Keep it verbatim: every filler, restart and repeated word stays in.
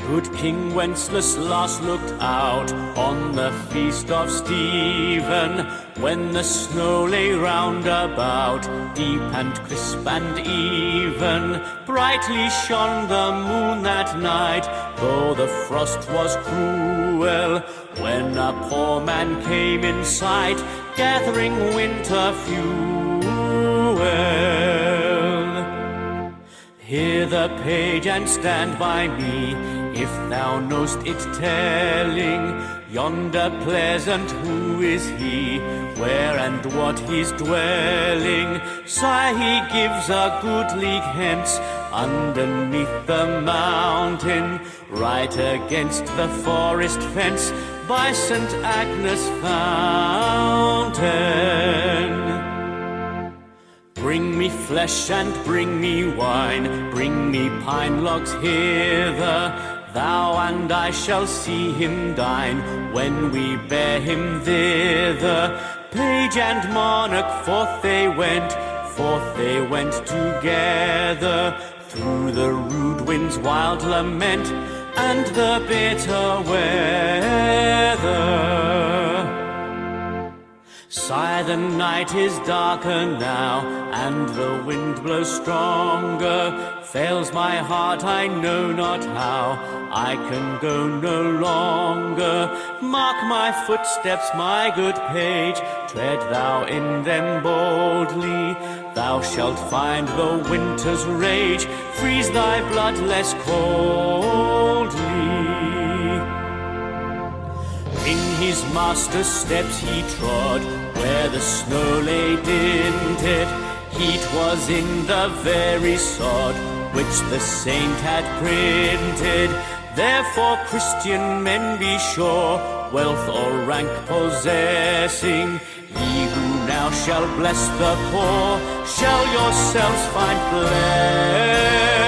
Good King Wenceslas last looked out on the feast of Stephen, when the snow lay round about, deep and crisp and even. Brightly shone the moon that night, though the frost was cruel, when a poor man came in sight, gathering winter fuel. Hear the page and stand by me, if thou know'st it telling, yonder pleasant, who is he, where and what he's dwelling? Sigh, he gives a good league hence, underneath the mountain, right against the forest fence, by Saint Agnes' fountain. Bring me flesh and bring me wine, bring me pine logs hither, thou and I shall see him dine, when we bear him thither. Page and monarch, forth they went, forth they went together, through the rude wind's wild lament, and the bitter weather. Sigh, the night is darker now, and the wind blows stronger. Fails my heart, I know not how, I can go no longer. Mark my footsteps, my good page, tread thou in them boldly. Thou shalt find the winter's rage freeze thy blood less coldly. In his master's steps he trod, where the snow lay dinted. Heat was in the very sod, which the saint had printed. Therefore, Christian men, be sure, wealth or rank possessing, ye who now shall bless the poor, shall yourselves find blessing.